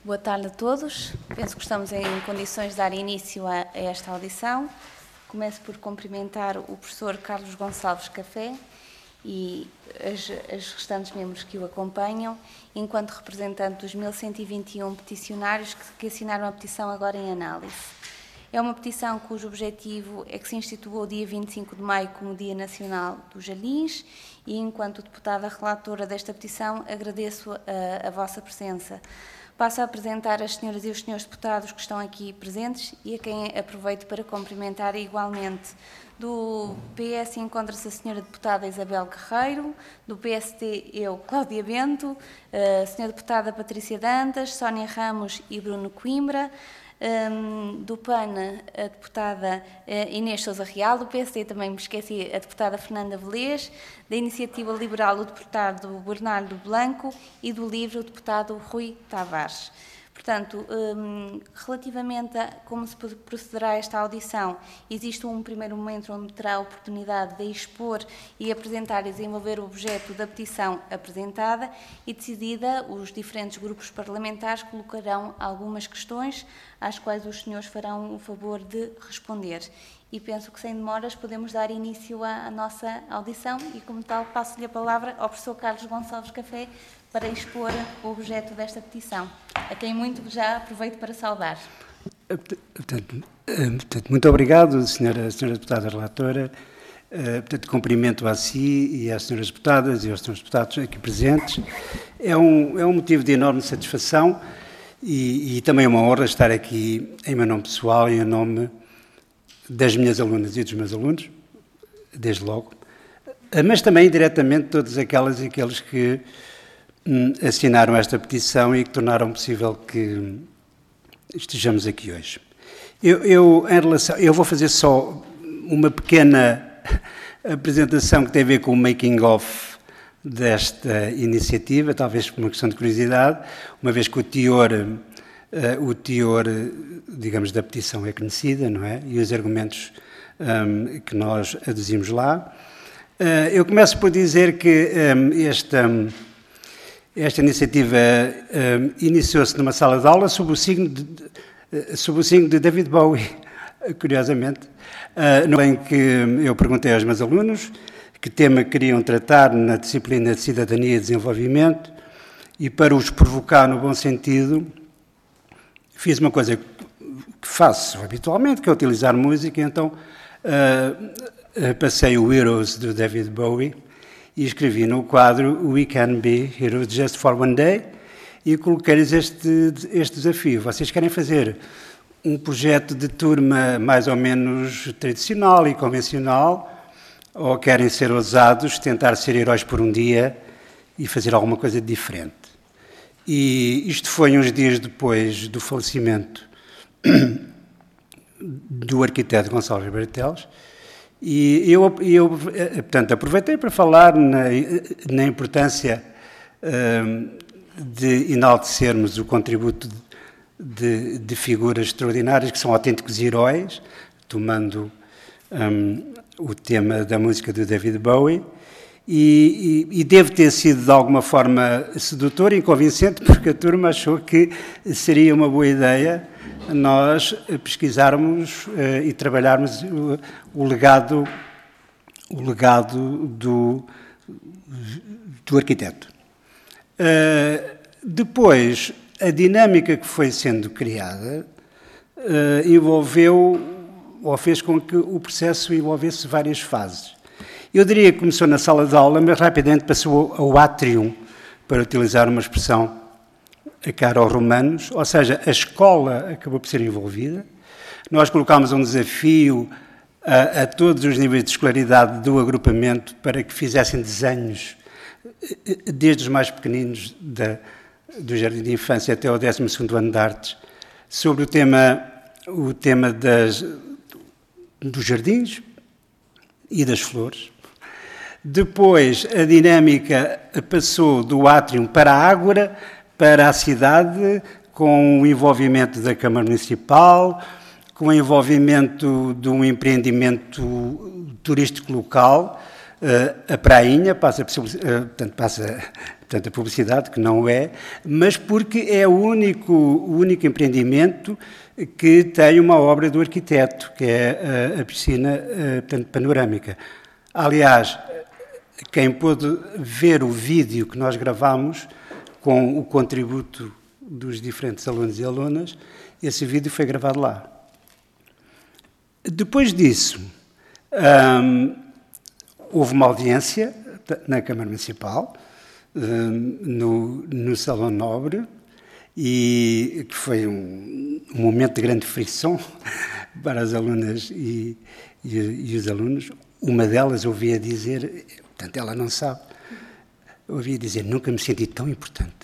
Boa tarde a todos. Penso que estamos em condições de dar início a esta audição. Começo por cumprimentar o professor Carlos Gonçalves Café e as restantes membros que o acompanham, enquanto representante dos 1121 peticionários que assinaram a petição agora em análise. É uma petição cujo objetivo é que se institua o dia 25 de maio como Dia Nacional dos Jardins e, enquanto deputada relatora desta petição, agradeço a vossa presença. Passo a apresentar as senhoras e os senhores deputados que estão aqui presentes e a quem aproveito para cumprimentar igualmente. Do PS encontra-se a senhora deputada Isabel Guerreiro, do PSD eu, Cláudia Bento, a senhora deputada Patrícia Dantas, Sónia Ramos e Bruno Coimbra, do PAN a deputada Inês Sousa Real, do PSD também me esqueci a deputada Fernanda Velez, da Iniciativa Liberal o deputado Bernardo Blanco e do LIVRE o deputado Rui Tavares. Portanto, relativamente a como se procederá esta audição, existe um primeiro momento onde terá a oportunidade de expor e apresentar e desenvolver o objeto da petição apresentada e, decidida, os diferentes grupos parlamentares colocarão algumas questões às quais os senhores farão o favor de responder. E penso que, sem demoras, podemos dar início à nossa audição e, como tal, passo-lhe a palavra ao professor Carlos Gonçalves Café para expor o objeto desta petição, a quem muito já aproveito para saudar. Muito obrigado, senhora deputada relatora. Cumprimento a si e às senhoras deputadas e aos senhores deputados aqui presentes. É um motivo de enorme satisfação e também uma honra estar aqui em meu nome pessoal e em nome das minhas alunas e dos meus alunos, desde logo, mas também diretamente todas aquelas e aqueles que assinaram esta petição e que tornaram possível que estejamos aqui hoje. Eu vou fazer só uma pequena apresentação que tem a ver com o making of desta iniciativa, talvez por uma questão de curiosidade, uma vez que o teor, digamos, da petição é conhecida, não é? E os argumentos que nós aduzimos lá. Eu começo por dizer que esta iniciativa iniciou-se numa sala de aula sob o signo de David Bowie, curiosamente, no em que eu perguntei aos meus alunos que tema queriam tratar na disciplina de Cidadania e Desenvolvimento e, para os provocar no bom sentido, fiz uma coisa que faço habitualmente, que é utilizar música, e então passei o Heroes do David Bowie e escrevi no quadro We Can Be Heroes Just for One Day e coloquei-lhes este desafio. Vocês querem fazer um projeto de turma mais ou menos tradicional e convencional ou querem ser ousados, tentar ser heróis por um dia e fazer alguma coisa diferente? E isto foi uns dias depois do falecimento do arquiteto Gonçalves Bartelos. E eu, portanto, aproveitei para falar na importância de enaltecermos o contributo de figuras extraordinárias que são autênticos heróis, tomando o tema da música do David Bowie, e deve ter sido de alguma forma sedutor e convincente, porque a turma achou que seria uma boa ideia nós pesquisarmos e trabalharmos o legado do arquiteto. Depois, a dinâmica que foi sendo criada envolveu, ou fez com que o processo envolvesse várias fases. Eu diria que começou na sala de aula, mas rapidamente passou ao átrium, para utilizar uma expressão a cara aos romanos, ou seja, a escola acabou por ser envolvida. Nós colocámos um desafio a todos os níveis de escolaridade do agrupamento para que fizessem desenhos, desde os mais pequeninos do jardim de infância até ao 12º ano de artes, sobre o tema dos jardins e das flores. Depois, a dinâmica passou do átrium para a ágora, para a cidade, com o envolvimento da Câmara Municipal, com o envolvimento de um empreendimento turístico local, a Prainha, passa portanto, a publicidade, que não é, mas porque é o único empreendimento que tem uma obra do arquiteto, que é a piscina, portanto, panorâmica. Aliás, quem pôde ver o vídeo que nós gravámos com o contributo dos diferentes alunos e alunas, esse vídeo foi gravado lá. Depois disso, houve uma audiência na Câmara Municipal, no Salão Nobre, e que foi um momento de grande frição para as alunas e os alunos. Uma delas ouvia dizer, portanto, ela não sabe, ouvia dizer, nunca me senti tão importante.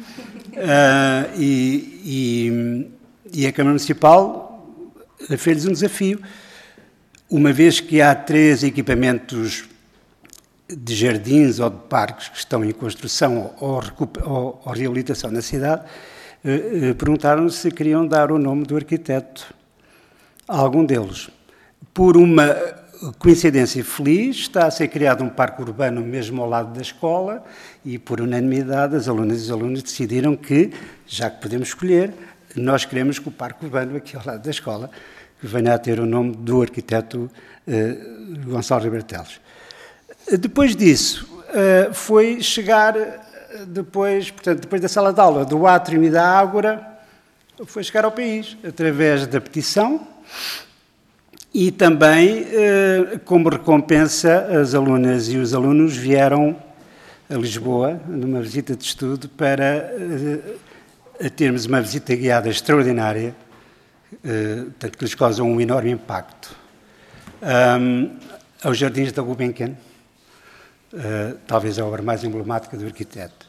E a Câmara Municipal fez-lhes um desafio, uma vez que há 3 equipamentos de jardins ou de parques que estão em construção ou reabilitação na cidade, perguntaram se queriam dar o nome do arquiteto a algum deles. Por uma coincidência feliz, está a ser criado um parque urbano mesmo ao lado da escola e, por unanimidade, as alunas e os alunos decidiram que, já que podemos escolher, nós queremos que o parque urbano aqui ao lado da escola venha a ter o nome do arquiteto Gonçalo Ribeiro Teles. Depois disso, foi chegar, depois da sala de aula, do Átrio e da Ágora, foi chegar ao país, através da petição e também, como recompensa, as alunas e os alunos vieram a Lisboa, numa visita de estudo, para termos uma visita guiada extraordinária, portanto, que lhes causa um enorme impacto, aos Jardins da Gulbenkian, talvez a obra mais emblemática do arquiteto.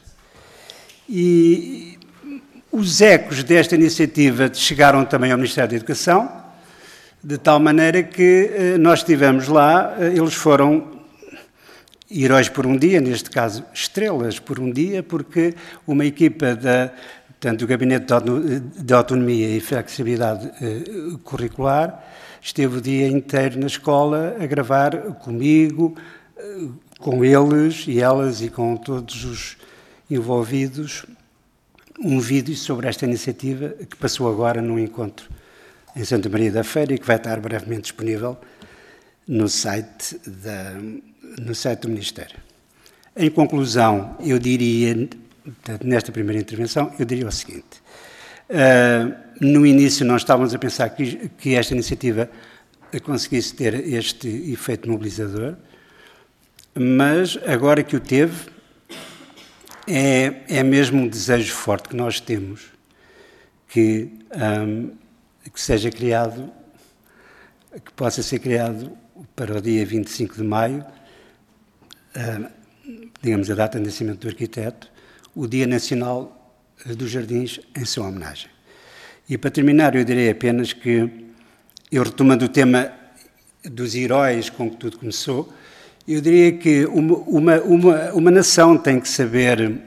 E os ecos desta iniciativa chegaram também ao Ministério da Educação, de tal maneira que nós estivemos lá, eles foram heróis por um dia, neste caso estrelas por um dia, porque uma equipa do Gabinete de Autonomia e Flexibilidade Curricular esteve o dia inteiro na escola a gravar comigo, com eles e elas e com todos os envolvidos, um vídeo sobre esta iniciativa que passou agora num encontro em Santa Maria da Feira e que vai estar brevemente disponível no site do Ministério. Em conclusão, eu diria, nesta primeira intervenção, eu diria o seguinte. No início nós estávamos a pensar que esta iniciativa conseguisse ter este efeito mobilizador, mas agora que o teve, é mesmo um desejo forte que nós temos que seja criado, que possa ser criado para o dia 25 de maio, digamos a data de nascimento do arquiteto, o Dia Nacional dos Jardins em sua homenagem. E para terminar, eu direi apenas que, eu retomando o tema dos heróis com que tudo começou, eu diria que uma nação tem que saber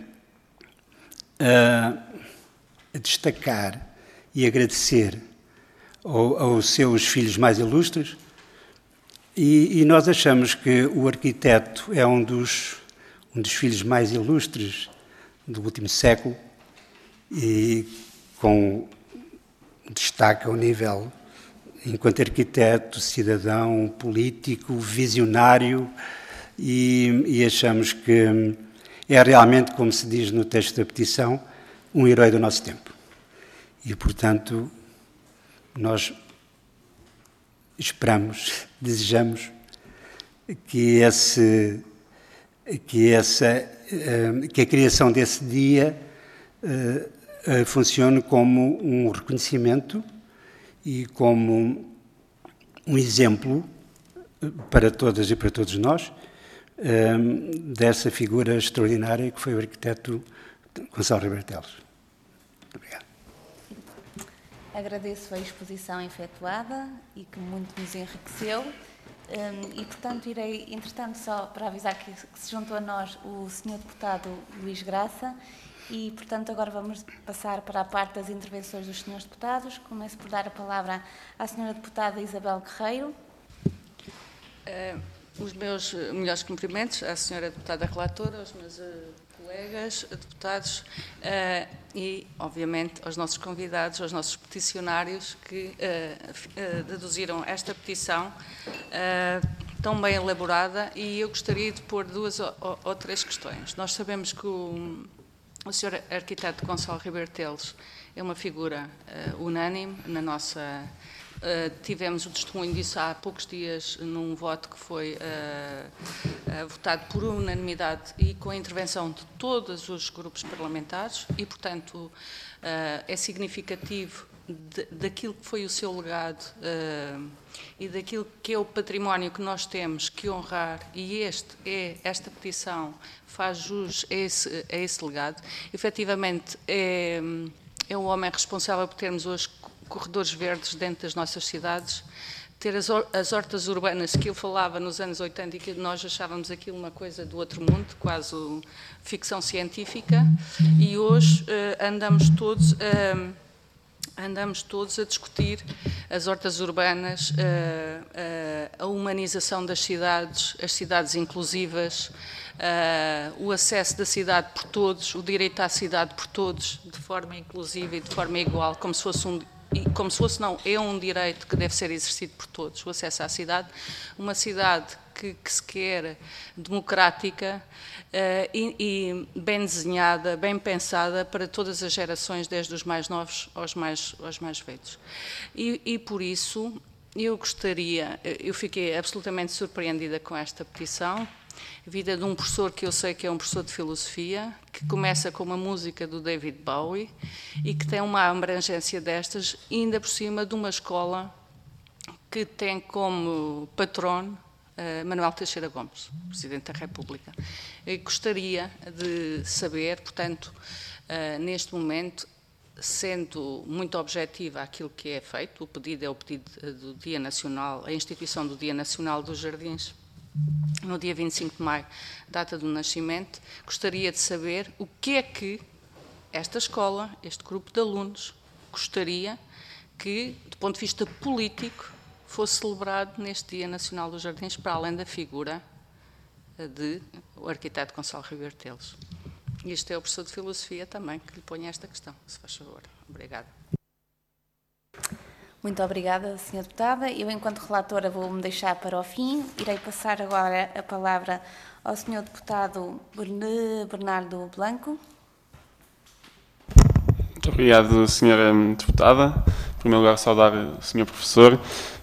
destacar e agradecer aos seus filhos mais ilustres, e nós achamos que o arquiteto é um dos filhos mais ilustres do último século e com destaque ao nível, enquanto arquiteto, cidadão, político, visionário, e achamos que é realmente, como se diz no texto da petição, um herói do nosso tempo. E, portanto, nós esperamos, desejamos que a criação desse dia funcione como um reconhecimento e como um exemplo para todas e para todos nós dessa figura extraordinária que foi o arquiteto Gonçalo Ribeiro Teles. Muito obrigado. Agradeço a exposição efetuada e que muito nos enriqueceu. E, portanto, irei, entretanto, só para avisar que se juntou a nós o Sr. Deputado Luís Graça e, portanto, agora vamos passar para a parte das intervenções dos Srs. Deputados. Começo por dar a palavra à Sra. Deputada Isabel Guerreiro. Os meus melhores cumprimentos à Sra. Deputada Relatora, aos meus colegas, deputados e, obviamente, aos nossos convidados, aos nossos peticionários que deduziram esta petição tão bem elaborada, e eu gostaria de pôr 2 ou 3 questões. Nós sabemos que o Sr. Arquiteto Gonçalo Ribeiro Teles é uma figura unânime na nossa... tivemos o testemunho disso há poucos dias num voto que foi votado por unanimidade e com a intervenção de todos os grupos parlamentares e, portanto, é significativo daquilo que foi o seu legado e daquilo que é o património que nós temos que honrar, e esta petição faz jus a esse legado. Efetivamente, é o homem responsável por termos hoje corredores verdes dentro das nossas cidades, ter as hortas urbanas que eu falava nos anos 80 e que nós achávamos aquilo uma coisa do outro mundo, quase ficção científica, e hoje andamos todos a discutir as hortas urbanas, a humanização das cidades, as cidades inclusivas, o acesso da cidade por todos, o direito à cidade por todos, de forma inclusiva e de forma igual, como se fosse é um direito que deve ser exercido por todos, o acesso à cidade, uma cidade que se quer democrática e bem desenhada, bem pensada para todas as gerações, desde os mais novos aos mais velhos. E por isso, eu fiquei absolutamente surpreendida com esta petição, vida de um professor que eu sei que é um professor de filosofia, que começa com uma música do David Bowie e que tem uma abrangência destas, ainda por cima de uma escola que tem como patrono Manuel Teixeira Gomes, Presidente da República. Eu gostaria de saber, portanto, neste momento, sendo muito objetiva aquilo que é feito, o pedido é o pedido do Dia Nacional, a instituição do Dia Nacional dos Jardins, no dia 25 de maio, data do nascimento, gostaria de saber o que é que esta escola, este grupo de alunos, gostaria que, do ponto de vista político, fosse celebrado neste Dia Nacional dos Jardins, para além da figura do arquiteto Gonçalo Ribeiro Teles. E este é o professor de filosofia também que lhe põe esta questão, se faz favor. Obrigada. Muito obrigada, Sra. Deputada. Eu, enquanto relatora, vou-me deixar para o fim. Irei passar agora a palavra ao Sr. Deputado Bernardo Blanco. Muito obrigado, Sra. Deputada. Em primeiro lugar, saudar o Sr. Professor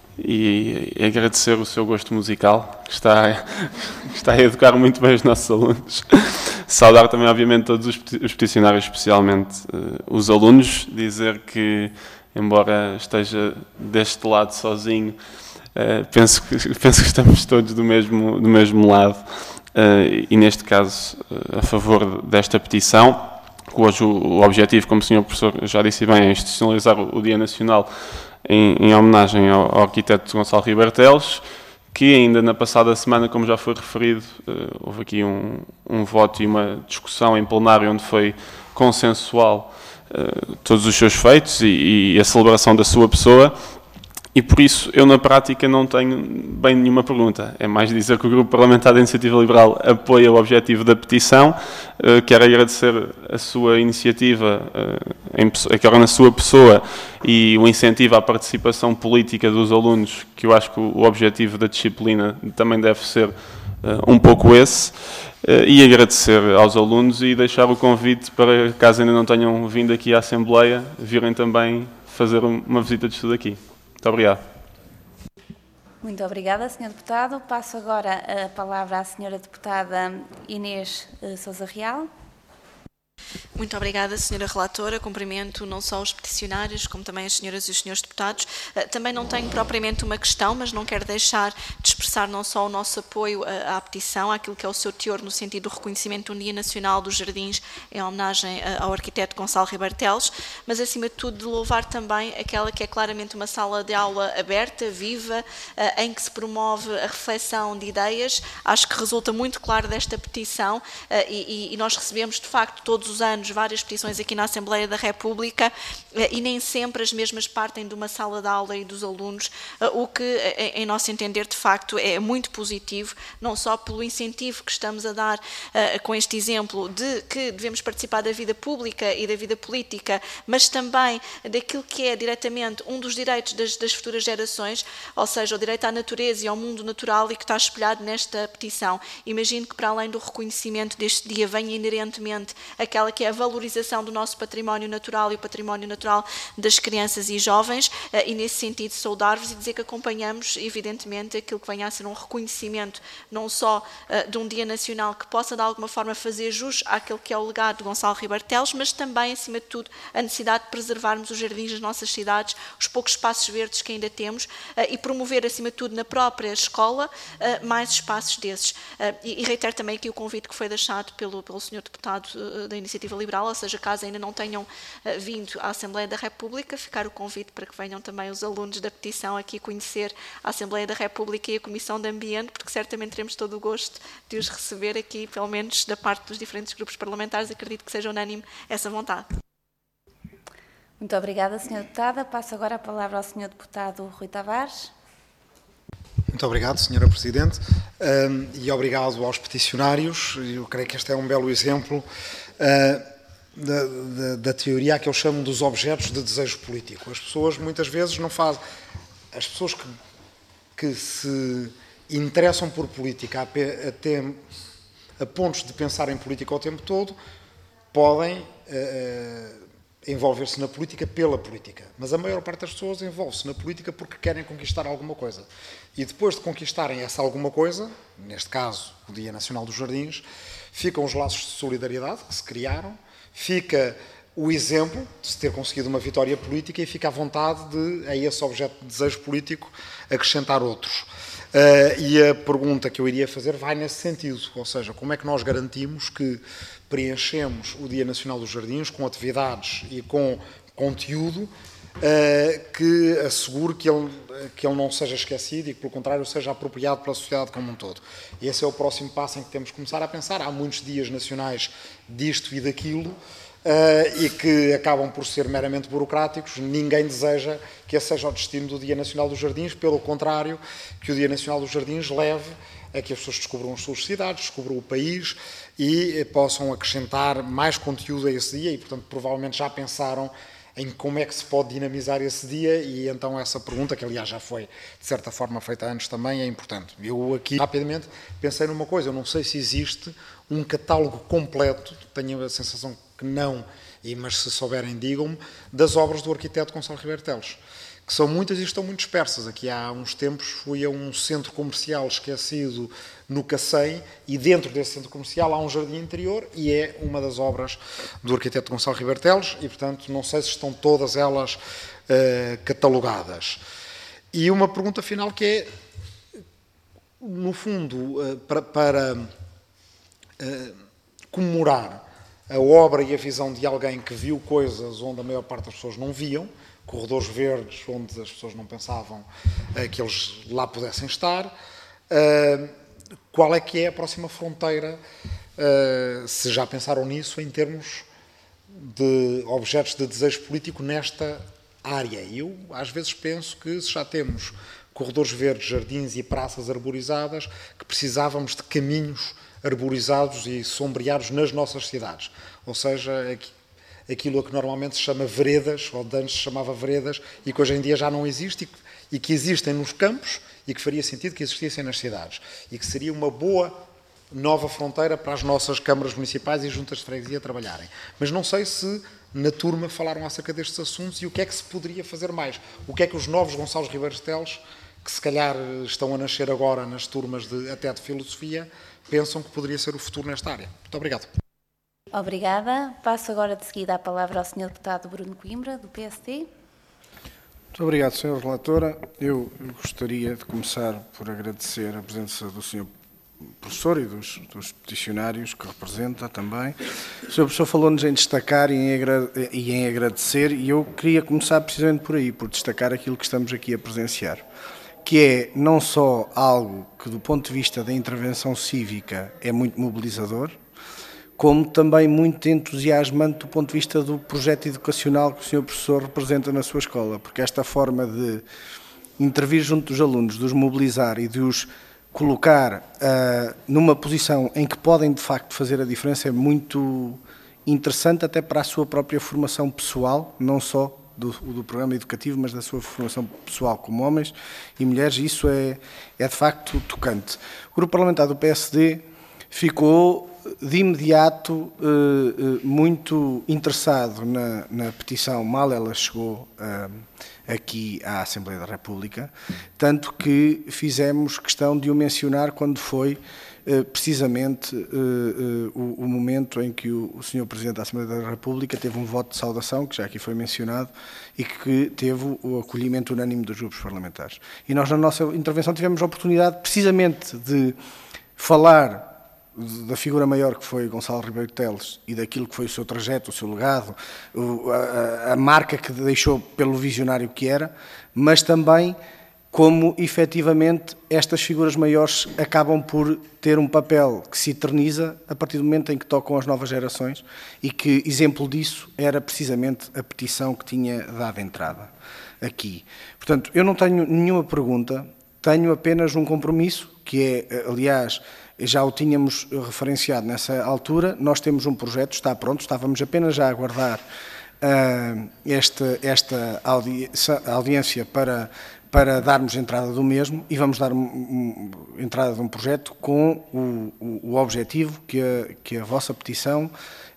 e agradecer o seu gosto musical, que está a educar muito bem os nossos alunos. Saudar também, obviamente, todos os peticionários, especialmente os alunos. Dizer que, embora esteja deste lado sozinho, penso que estamos todos do mesmo lado e, neste caso, a favor desta petição. Hoje o objetivo, como o Sr. Professor já disse bem, é institucionalizar o Dia Nacional em homenagem ao arquiteto Gonçalo Ribeiro Teles, que ainda na passada semana, como já foi referido, houve aqui um voto e uma discussão em plenário onde foi consensual todos os seus feitos e a celebração da sua pessoa, e por isso eu na prática não tenho bem nenhuma pergunta. É mais dizer que o Grupo Parlamentar da Iniciativa Liberal apoia o objetivo da petição. Quero agradecer a sua iniciativa, aquela na sua pessoa, e o incentivo à participação política dos alunos, que eu acho que o objetivo da disciplina também deve ser um pouco esse. E agradecer aos alunos e deixar o convite para, caso ainda não tenham vindo aqui à Assembleia, virem também fazer uma visita de estudo aqui. Muito obrigado. Muito obrigada, Sr. Deputado. Passo agora a palavra à Sra. Deputada Inês Sousa Real. Muito obrigada, Sra. Relatora. Cumprimento não só os peticionários, como também as senhoras e os senhores deputados. Também não tenho propriamente uma questão, mas não quero deixar de expressar não só o nosso apoio à petição, àquilo que é o seu teor no sentido do reconhecimento do Dia Nacional dos Jardins em homenagem ao arquiteto Gonçalo Ribeiro Teles, mas acima de tudo de louvar também aquela que é claramente uma sala de aula aberta, viva, em que se promove a reflexão de ideias. Acho que resulta muito claro desta petição e nós recebemos de facto todos os anos várias petições aqui na Assembleia da República e nem sempre as mesmas partem de uma sala de aula e dos alunos, o que, em nosso entender, de facto, é muito positivo, não só pelo incentivo que estamos a dar com este exemplo de que devemos participar da vida pública e da vida política, mas também daquilo que é diretamente um dos direitos das futuras gerações, ou seja, o direito à natureza e ao mundo natural, e que está espelhado nesta petição. Imagino que, para além do reconhecimento deste dia, venha inerentemente aquela que é a valorização do nosso património natural e o património natural das crianças e jovens, e nesse sentido saudar-vos e dizer que acompanhamos, evidentemente, aquilo que venha a ser um reconhecimento não só de um dia nacional que possa de alguma forma fazer jus àquele que é o legado de Gonçalo Ribeiro Teles, mas também, acima de tudo, a necessidade de preservarmos os jardins das nossas cidades, os poucos espaços verdes que ainda temos, e promover, acima de tudo, na própria escola, mais espaços desses. E reitero também aqui o convite que foi deixado pelo Sr. Deputado da Iniciativa Liberal, ou seja, caso ainda não tenham vindo à Assembleia da República, ficar o convite para que venham também os alunos da petição aqui conhecer a Assembleia da República e a Comissão de Ambiente, porque certamente teremos todo o gosto de os receber aqui, pelo menos da parte dos diferentes grupos parlamentares. Acredito que seja unânime essa vontade. Muito obrigada, Sra. Deputada. Passo agora a palavra ao Sr. Deputado Rui Tavares. Muito obrigado, Sra. Presidente, e obrigado aos peticionários. Eu creio que este é um belo exemplo da teoria que eu chamo dos objetos de desejo político. As pessoas muitas vezes não fazem... As pessoas que se interessam por política até a pontos de pensar em política o tempo todo, podem envolver-se na política pela política. Mas a maior parte das pessoas envolve-se na política porque querem conquistar alguma coisa. E depois de conquistarem essa alguma coisa, neste caso o Dia Nacional dos Jardins, ficam os laços de solidariedade que se criaram, fica o exemplo de se ter conseguido uma vitória política e fica a vontade de, a esse objeto de desejo político, acrescentar outros. E a pergunta que eu iria fazer vai nesse sentido, ou seja, como é que nós garantimos que preenchemos o Dia Nacional dos Jardins com atividades e com conteúdo que assegure que ele não seja esquecido e que, pelo contrário, seja apropriado pela sociedade como um todo. E esse é o próximo passo em que temos que começar a pensar. Há muitos dias nacionais disto e daquilo, e que acabam por ser meramente burocráticos. Ninguém deseja que esse seja o destino do Dia Nacional dos Jardins, pelo contrário, que o Dia Nacional dos Jardins leve a que as pessoas descubram as suas cidades, descubram o país e possam acrescentar mais conteúdo a esse dia e, portanto, provavelmente já pensaram em como é que se pode dinamizar esse dia, e então essa pergunta, que aliás já foi de certa forma feita antes também, é importante. Eu aqui rapidamente pensei numa coisa, eu não sei se existe um catálogo completo, tenho a sensação que não, mas se souberem digam-me, das obras do arquiteto Gonçalo Ribeiro Teles, que são muitas e estão muito dispersas. Aqui há uns tempos fui a um centro comercial esquecido no Cacém, e dentro desse centro comercial há um jardim interior e é uma das obras do arquiteto Gonçalo Ribeiro Teles e, portanto, não sei se estão todas elas catalogadas. E uma pergunta final que é, no fundo, para comemorar a obra e a visão de alguém que viu coisas onde a maior parte das pessoas não viam, corredores verdes onde as pessoas não pensavam que eles lá pudessem estar. Qual é que é a próxima fronteira, se já pensaram nisso, em termos de objetos de desejo político nesta área? Eu, às vezes, penso que se já temos corredores verdes, jardins e praças arborizadas, que precisávamos de caminhos arborizados e sombreados nas nossas cidades. Ou seja, aquilo a que normalmente se chama veredas, ou de antes se chamava veredas, e que hoje em dia já não existe, e que existem nos campos, e que faria sentido que existissem nas cidades. E que seria uma boa nova fronteira para as nossas câmaras municipais e juntas de freguesia trabalharem. Mas não sei se na turma falaram acerca destes assuntos e o que é que se poderia fazer mais. O que é que os novos Gonçalo Ribeiro Teles, que se calhar estão a nascer agora nas turmas até de filosofia, pensam que poderia ser o futuro nesta área. Muito obrigado. Obrigada. Passo agora de seguida a palavra ao Sr. Deputado Bruno Coimbra, do PSD. Muito obrigado, Sra. Relatora. Eu gostaria de começar por agradecer a presença do Sr. Professor e dos peticionários que representa também. O Sr. Professor falou-nos em destacar e em agradecer, e eu queria começar precisamente por aí, por destacar aquilo que estamos aqui a presenciar, que é não só algo que, do ponto de vista da intervenção cívica, é muito mobilizador, como também muito entusiasmante do ponto de vista do projeto educacional que o Sr. Professor representa na sua escola, porque esta forma de intervir junto dos alunos, de os mobilizar e de os colocar numa posição em que podem de facto fazer a diferença é muito interessante até para a sua própria formação pessoal, não só do programa educativo, mas da sua formação pessoal como homens e mulheres, e isso é de facto tocante. O Grupo Parlamentar do PSD ficou de imediato muito interessado na petição, mal ela chegou aqui à Assembleia da República, tanto que fizemos questão de o mencionar quando foi precisamente o momento em que o Sr. Presidente da Assembleia da República teve um voto de saudação, que já aqui foi mencionado, e que teve o acolhimento unânime dos grupos parlamentares. E nós, na nossa intervenção, tivemos a oportunidade precisamente de falar da figura maior que foi Gonçalo Ribeiro Teles e daquilo que foi o seu trajeto, o seu legado, a marca que deixou pelo visionário que era, mas também como, efetivamente, estas figuras maiores acabam por ter um papel que se eterniza a partir do momento em que tocam as novas gerações e que exemplo disso era precisamente a petição que tinha dado entrada aqui. Portanto, eu não tenho nenhuma pergunta, tenho apenas um compromisso, que é, aliás, já o tínhamos referenciado nessa altura, nós temos um projeto, está pronto, estávamos apenas já a aguardar esta audiência para darmos entrada do mesmo e vamos dar entrada de um projeto com o objetivo que a vossa petição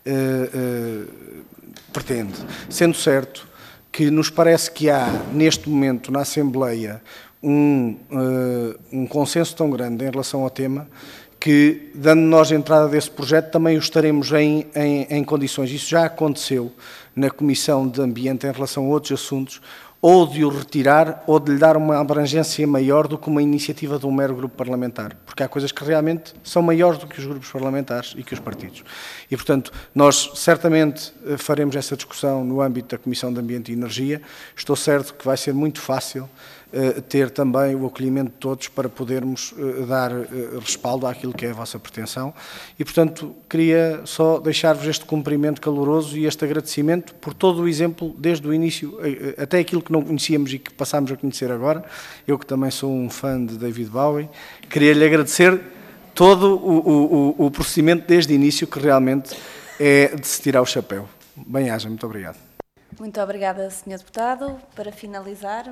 pretende. Sendo certo que nos parece que há, neste momento, na Assembleia, um consenso tão grande em relação ao tema que, dando nós entrada desse projeto, também o estaremos em condições. Isso já aconteceu na Comissão de Ambiente em relação a outros assuntos, ou de o retirar, ou de lhe dar uma abrangência maior do que uma iniciativa de um mero grupo parlamentar. Porque há coisas que realmente são maiores do que os grupos parlamentares e que os partidos. E, portanto, nós certamente faremos essa discussão no âmbito da Comissão de Ambiente e Energia. Estou certo que vai ser muito fácil ter também o acolhimento de todos para podermos dar respaldo àquilo que é a vossa pretensão. E, portanto, queria só deixar-vos este cumprimento caloroso e este agradecimento por todo o exemplo, desde o início, até aquilo que não conhecíamos e que passámos a conhecer agora. Eu, que também sou um fã de David Bowie, queria-lhe agradecer todo o procedimento desde o início, que realmente é de se tirar o chapéu. Bem-aja, muito obrigado. Muito obrigada, Sr. Deputado. Para finalizar,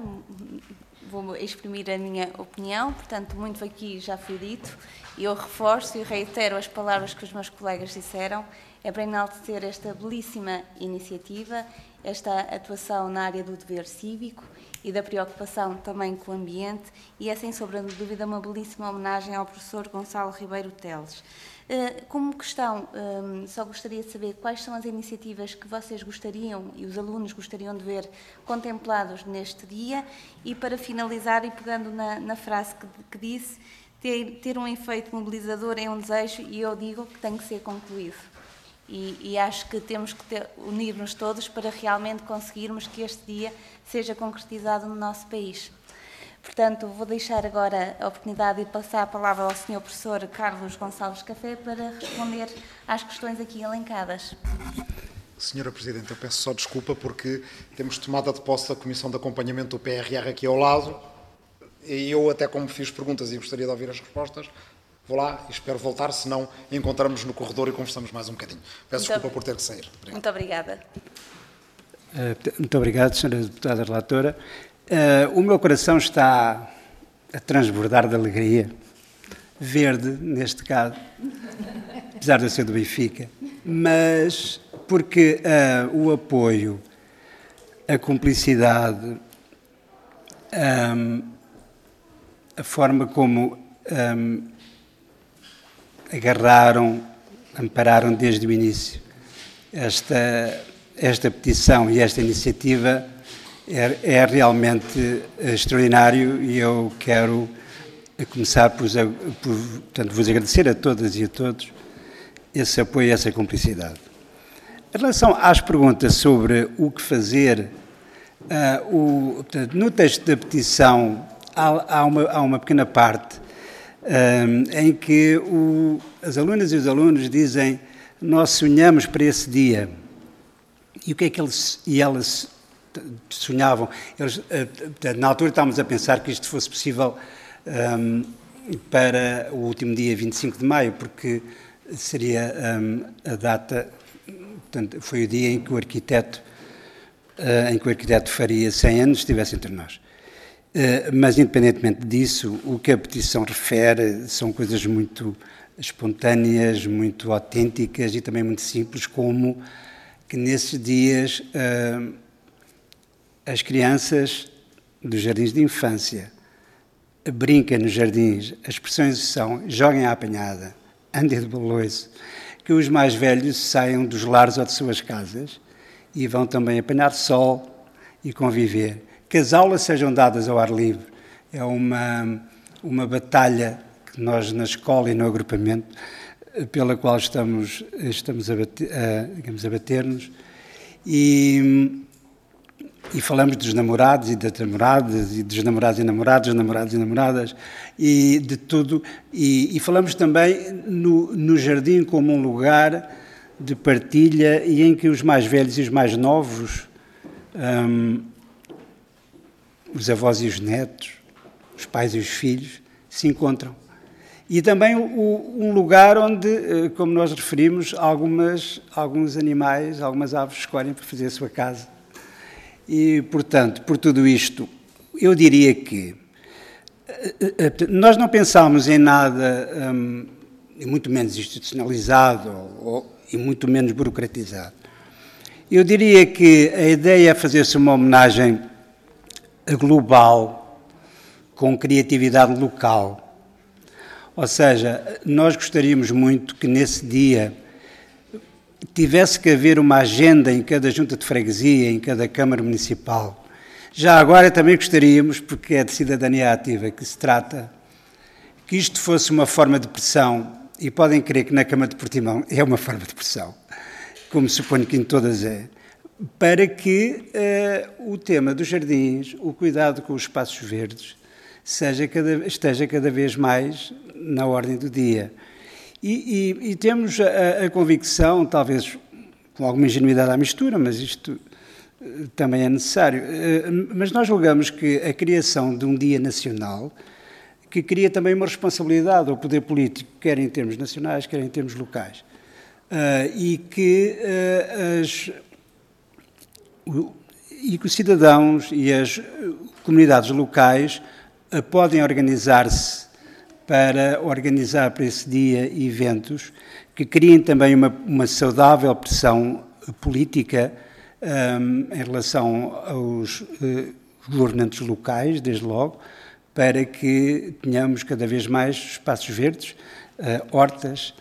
vou exprimir a minha opinião, portanto, muito aqui já foi dito, e eu reforço e reitero as palavras que os meus colegas disseram, é para enaltecer esta belíssima iniciativa, esta atuação na área do dever cívico e da preocupação também com o ambiente, e é, sem sombra de dúvida, uma belíssima homenagem ao professor Gonçalo Ribeiro Teles. Como questão, só gostaria de saber quais são as iniciativas que vocês gostariam e os alunos gostariam de ver contemplados neste dia, e para finalizar, e pegando na frase que disse, ter um efeito mobilizador é um desejo e eu digo que tem que ser concluído. E acho que temos que unir-nos todos para realmente conseguirmos que este dia seja concretizado no nosso país. Portanto, vou deixar agora a oportunidade de passar a palavra ao Sr. Professor Carlos Gonçalves Café para responder às questões aqui elencadas. Senhora Presidente, eu peço só desculpa porque temos tomada de posse da Comissão de Acompanhamento do PRR aqui ao lado e eu até como fiz perguntas e gostaria de ouvir as respostas, vou lá e espero voltar, senão encontramos no corredor e conversamos mais um bocadinho. Peço desculpa por ter que sair. Obrigado. Muito obrigada. Muito obrigado, Sra. Deputada Relatora. O meu coração está a transbordar de alegria, verde neste caso, apesar de eu ser do Benfica, mas porque o apoio, a cumplicidade, a forma como agarraram, ampararam desde o início esta petição e esta iniciativa é realmente extraordinário, e eu quero começar portanto, vos agradecer a todas e a todos esse apoio e essa cumplicidade. Em relação às perguntas sobre o que fazer, portanto, no texto da petição há uma pequena parte em que as alunas e os alunos dizem nós sonhamos para esse dia. E o que é que eles e elas sonhavam? Eles, na altura estávamos a pensar que isto fosse possível para o último dia 25 de maio, porque seria a data, portanto, foi o dia em que o arquiteto faria 100 anos estivesse entre nós. Mas, independentemente disso, o que a petição refere são coisas muito espontâneas, muito autênticas e também muito simples, como que nesses dias as crianças dos jardins de infância brinquem nos jardins, as expressões são joguem à apanhada, andem de baloiço, que os mais velhos saiam dos lares ou de suas casas e vão também apanhar sol e conviver. Que as aulas sejam dadas ao ar livre. É uma batalha que nós na escola e no agrupamento pela qual estamos a bater-nos e falamos dos namorados e das namoradas e dos namorados e namorados, dos namorados e namoradas e de tudo e falamos também no jardim como um lugar de partilha e em que os mais velhos e os mais novos, os avós e os netos, os pais e os filhos, se encontram. E também um lugar onde, como nós referimos, alguns animais, algumas aves escolhem para fazer a sua casa. E, portanto, por tudo isto, eu diria que nós não pensámos em nada, e muito menos institucionalizado e muito menos burocratizado. Eu diria que a ideia é fazer-se uma homenagem global, com criatividade local. Ou seja, nós gostaríamos muito que nesse dia tivesse que haver uma agenda em cada junta de freguesia, em cada Câmara Municipal. Já agora também gostaríamos, porque é de cidadania ativa que se trata, que isto fosse uma forma de pressão, e podem crer que na Câmara de Portimão é uma forma de pressão, como suponho que em todas é, para que o tema dos jardins, o cuidado com os espaços verdes, esteja cada vez mais na ordem do dia. E temos a convicção, talvez com alguma ingenuidade à mistura, mas isto também é necessário, mas nós julgamos que a criação de um dia nacional, que cria também uma responsabilidade ao poder político, quer em termos nacionais, quer em termos locais, e que os cidadãos e as comunidades locais podem organizar-se para organizar para esse dia eventos que criem também uma saudável pressão política em relação aos governantes locais, desde logo, para que tenhamos cada vez mais espaços verdes, hortas,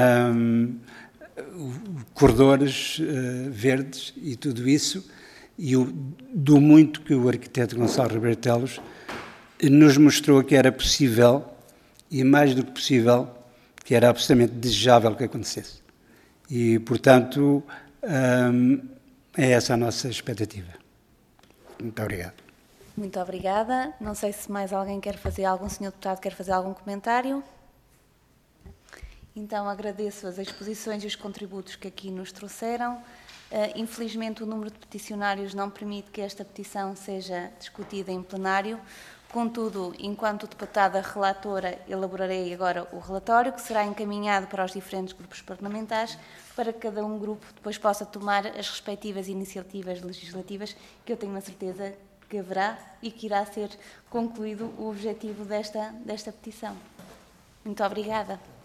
corredores verdes e tudo isso, e do muito que o arquiteto Gonçalo Ribeiro Telos nos mostrou que era possível, e mais do que possível, que era absolutamente desejável que acontecesse. E, portanto, é essa a nossa expectativa. Muito obrigado. Muito obrigada. Não sei se mais alguém quer fazer, algum senhor deputado quer fazer algum comentário. Então, agradeço as exposições e os contributos que aqui nos trouxeram. Infelizmente, o número de peticionários não permite que esta petição seja discutida em plenário. Contudo, enquanto deputada relatora, elaborarei agora o relatório, que será encaminhado para os diferentes grupos parlamentares, para que cada grupo depois possa tomar as respectivas iniciativas legislativas, que eu tenho a certeza que haverá e que irá ser concluído o objetivo desta petição. Muito obrigada.